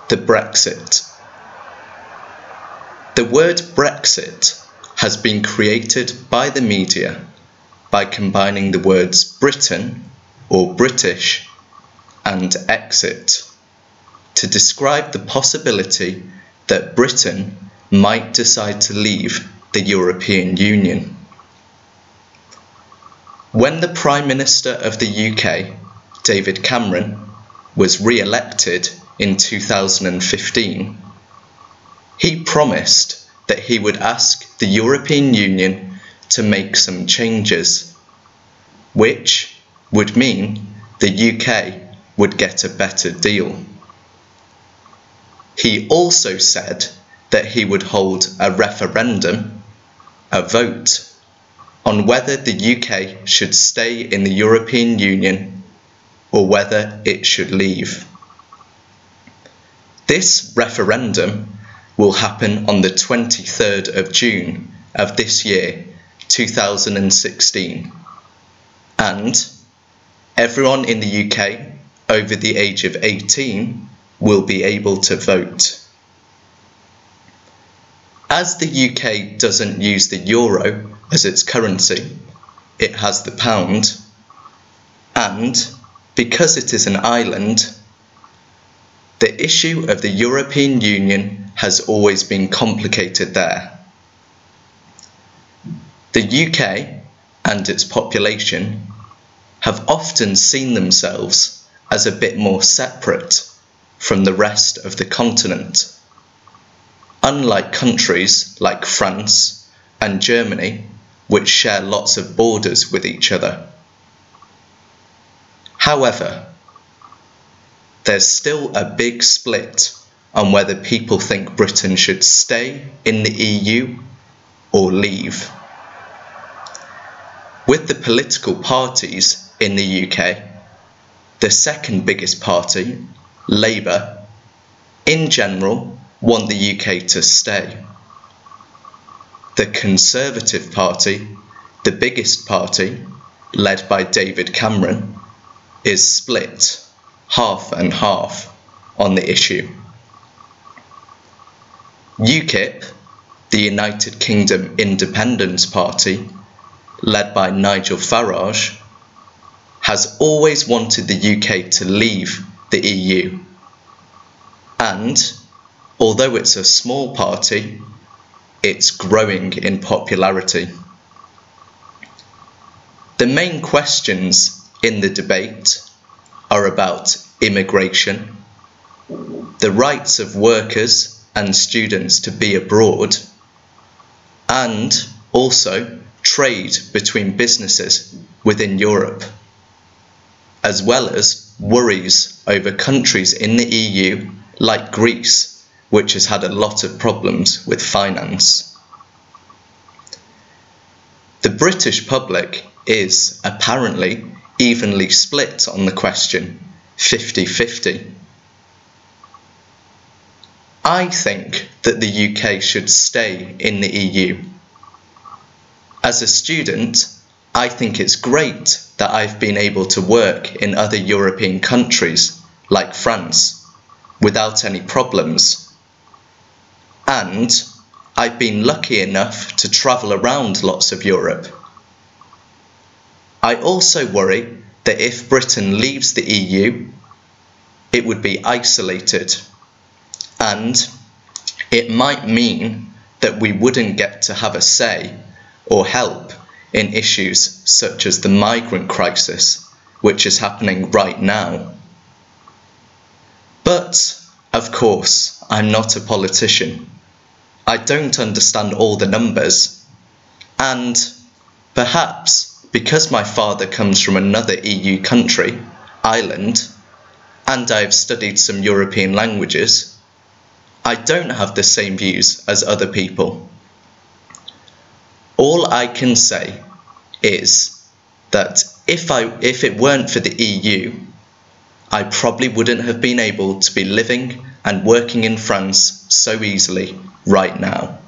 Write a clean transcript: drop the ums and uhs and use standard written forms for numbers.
the Brexit. The word Brexit has been created by the media by combining the words Britain or British and exit to describe the possibility that Britain might decide to leave the European Union. When the Prime Minister of the UK, David Cameron, was re-elected in 2015, he promised that he would ask the European Union to make some changes, which would mean the UK would get a better deal. He also said that he would hold a referendum, a vote, on whether the UK should stay in the European Union or whether it should leave. This referendum will happen on the 23rd of June of this year, 2016, and everyone in the UK over the age of 18 will be able to vote. As the UK doesn't use the euro as its currency, it has the pound, and because it is an island, the issue of the European Union has always been complicated there. The UK and its population have often seen themselves as a bit more separate from the rest of the continent, unlike countries like France and Germany, which share lots of borders with each other. However, there's still a big split on whether people think Britain should stay in the EU or leave. With the political parties in the UK, the second biggest party, Labour, in general want the UK to stay. The Conservative Party, the biggest party, led by David Cameron, is split half and half on the issue. UKIP, the United Kingdom Independence Party, led by Nigel Farage, has always wanted the UK to leave the EU. And although it's a small party, it's growing in popularity. The main questions in the debate are about immigration, the rights of workers and students to be abroad, and also trade between businesses within Europe, as well as worries over countries in the EU like Greece, which has had a lot of problems with finance. The British public is apparently evenly split on the question, 50-50. I think that the UK should stay in the EU. As a student, I think it's great that I've been able to work in other European countries, like France, without any problems. And I've been lucky enough to travel around lots of Europe. I also worry that if Britain leaves the EU, it would be isolated, and it might mean that we wouldn't get to have a say or help in issues such as the migrant crisis, which is happening right now. But, of course, I'm not a politician. I don't understand all the numbers, and perhaps because my father comes from another EU country, Ireland, and I've studied some European languages, I don't have the same views as other people. All I can say is that if it weren't for the EU, I probably wouldn't have been able to be living and working in France so easily right now.